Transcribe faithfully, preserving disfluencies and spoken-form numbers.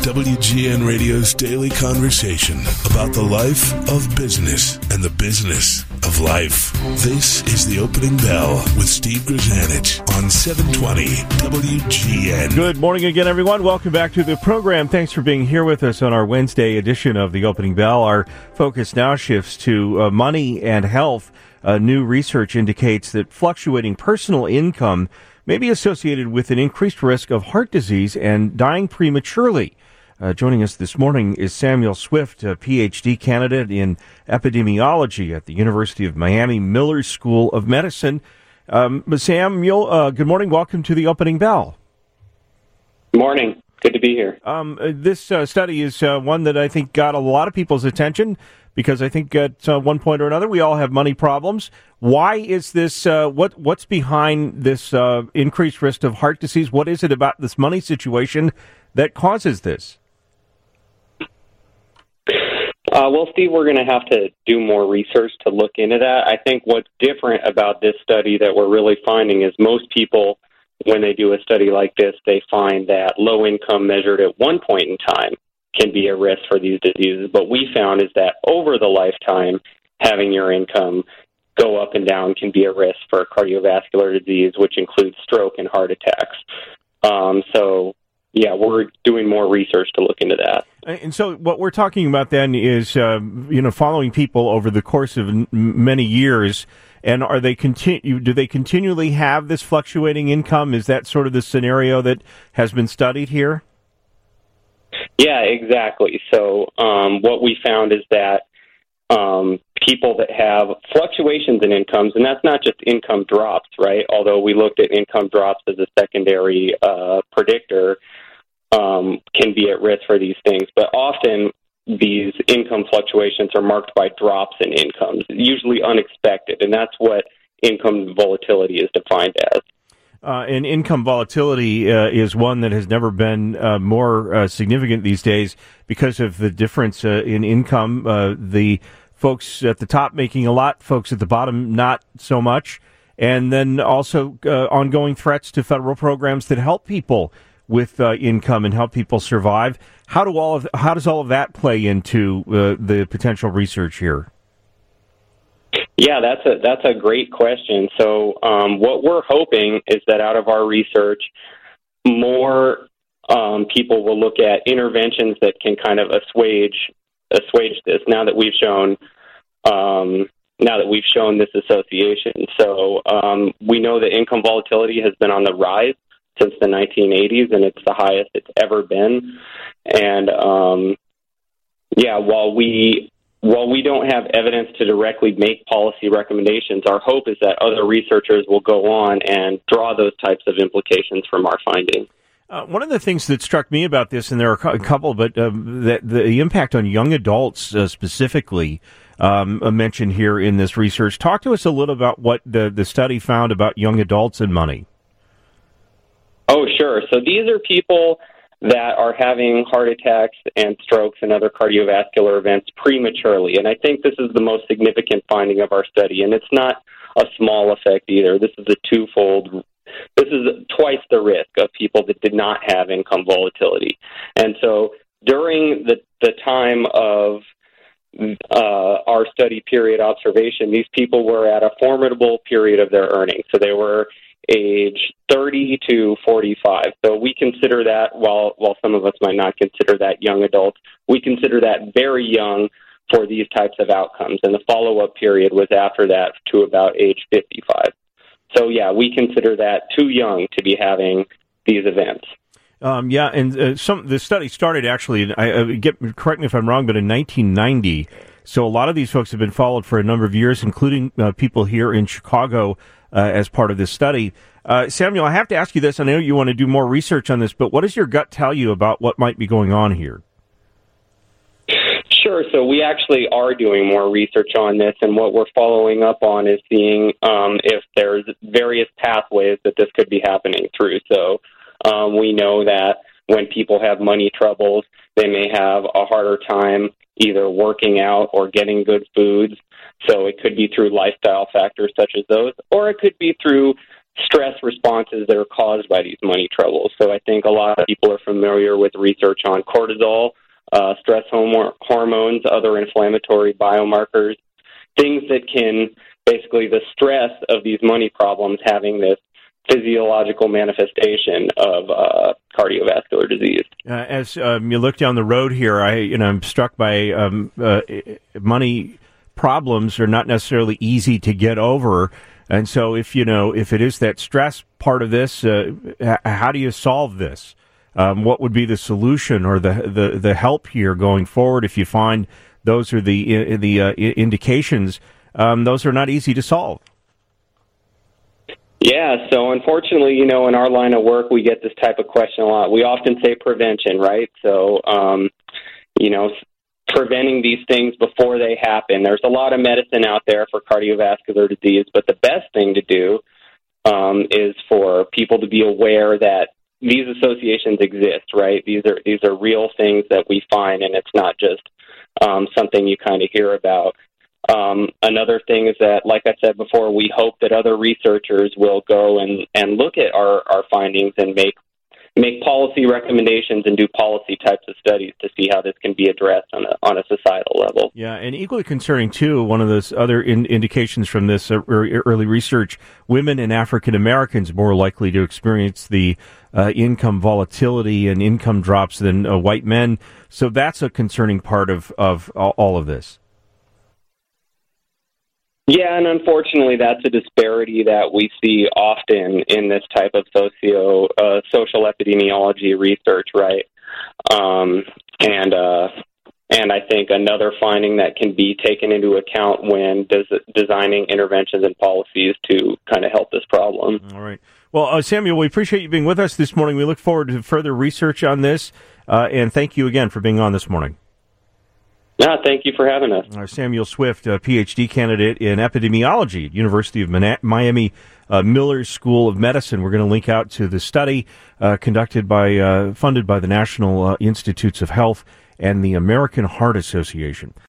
W G N Radio's daily conversation about the life of business and the business of life. This is The Opening Bell with Steve Grzanich on seven twenty W G N. Good morning again, everyone. Welcome back to the program. Thanks for being here with us on our Wednesday edition of The Opening Bell. Our focus now shifts to uh, money and health. Uh, new research indicates that fluctuating personal income may be associated with an increased risk of heart disease and dying prematurely. Uh, joining us this morning is Samuel Swift, a P H D candidate in epidemiology at the University of Miami Miller School of Medicine. Um, Samuel, uh, good morning. Welcome to The Opening Bell. Good morning. Good to be here. Um, uh, this uh, study is uh, one that I think got a lot of people's attention because I think at uh, one point or another we all have money problems. Why is this? Uh, what What's behind this uh, increased risk of heart disease? What is it about this money situation that causes this? Uh, well, Steve, we're going to have to do more research to look into that. I think what's different about this study that we're really finding is most people, when they do a study like this, they find that low income measured at one point in time can be a risk for these diseases. But we found is that over the lifetime, having your income go up and down can be a risk for cardiovascular disease, which includes stroke and heart attacks. Um, so, yeah, we're doing more research to look into that. And so what we're talking about then is, uh, you know, following people over the course of n- many years. And are they continue? Do they continually have this fluctuating income? Is that sort of the scenario that has been studied here? Yeah, exactly. So um, what we found is that um, people that have fluctuations in incomes, and that's not just income drops, right? Although we looked at income drops as a secondary uh, predictor, um, can be at risk for these things. But often these income fluctuations are marked by drops in incomes, usually unexpected, and that's what income volatility is defined as. Uh, and income volatility uh, is one that has never been uh, more uh, significant these days because of the difference uh, in income. Uh, the folks at the top making a lot, folks at the bottom not so much, and then also uh, ongoing threats to federal programs that help people with uh, income and help people survive. How do all of how does all of that play into uh, the potential research here? Yeah, that's a that's a great question. So um, what we're hoping is that out of our research, more um, people will look at interventions that can kind of assuage assuage this. Now that we've shown um, now that we've shown this association, so um, we know that income volatility has been on the rise since the nineteen eighties, and it's the highest it's ever been. And um, yeah, while we While we don't have evidence to directly make policy recommendations, our hope is that other researchers will go on and draw those types of implications from our findings. Uh, one of the things that struck me about this, and there are a couple, but uh, the, the impact on young adults uh, specifically um, mentioned here in this research. Talk to us a little about what the, the study found about young adults and money. Oh, sure. So these are people that are having heart attacks and strokes and other cardiovascular events prematurely. And I think this is the most significant finding of our study. And it's not a small effect either. This is a twofold, this is twice the risk of people that did not have income volatility. And so during the, the time of uh, our study period observation, these people were at a formidable period of their earnings. So they were age thirty to forty-five. So we consider that, while while some of us might not consider that young adults, we consider that very young for these types of outcomes. And the follow-up period was after that to about age fifty-five. So, yeah, we consider that too young to be having these events. Um, yeah, and uh, some the study started actually, I, uh, get correct me if I'm wrong, but in nineteen ninety. So a lot of these folks have been followed for a number of years, including uh, people here in Chicago uh, as part of this study. Uh, Samuel, I have to ask you this. I know you want to do more research on this, but what does your gut tell you about what might be going on here? Sure. So we actually are doing more research on this, and what we're following up on is seeing um, if there's various pathways that this could be happening through. So um, we know that when people have money troubles, they may have a harder time either working out or getting good foods. So it could be through lifestyle factors such as those, or it could be through stress responses that are caused by these money troubles. So I think a lot of people are familiar familiar with research on cortisol, uh, stress homo- hormones, other inflammatory biomarkers, things that can basically the stress of these money problems having this physiological manifestation of uh, cardiovascular disease. Uh, as um, you look down the road here, I you know I'm struck by um, uh, money problems are not necessarily easy to get over, and so if you know if it is that stress part of this, uh, how do you solve this? Um, what would be the solution or the, the the help here going forward? If you find those are the the uh, indications, um, those are not easy to solve. Yeah, so unfortunately, you know, in our line of work, we get this type of question a lot. We often say prevention, right? So, um, you know, preventing these things before they happen. There's a lot of medicine out there for cardiovascular disease, but the best thing to do um, is for people to be aware that these associations exist, right? These are these are real things that we find, and it's not just um, something you kind of hear about. Um, another thing is that, like I said before, we hope that other researchers will go and, and look at our, our findings and make make policy recommendations and do policy types of studies to see how this can be addressed on a, on a societal level. Yeah, and equally concerning, too, one of those other in, indications from this early research, women and African Americans more likely to experience the uh, income volatility and income drops than uh, white men. So that's a concerning part of, of all of this. Yeah, and unfortunately, that's a disparity that we see often in this type of socio uh, social epidemiology research, right? Um, and uh, and I think another finding that can be taken into account when des- designing interventions and policies to kind of help this problem. All right. Well, uh, Samuel, we appreciate you being with us this morning. We look forward to further research on this, uh, and thank you again for being on this morning. Yeah, thank you for having us. Uh, Samuel Swift, a P H D candidate in epidemiology at University of Miami uh, Miller School of Medicine. We're going to link out to the study uh, conducted by, uh, funded by the National uh, Institutes of Health and the American Heart Association.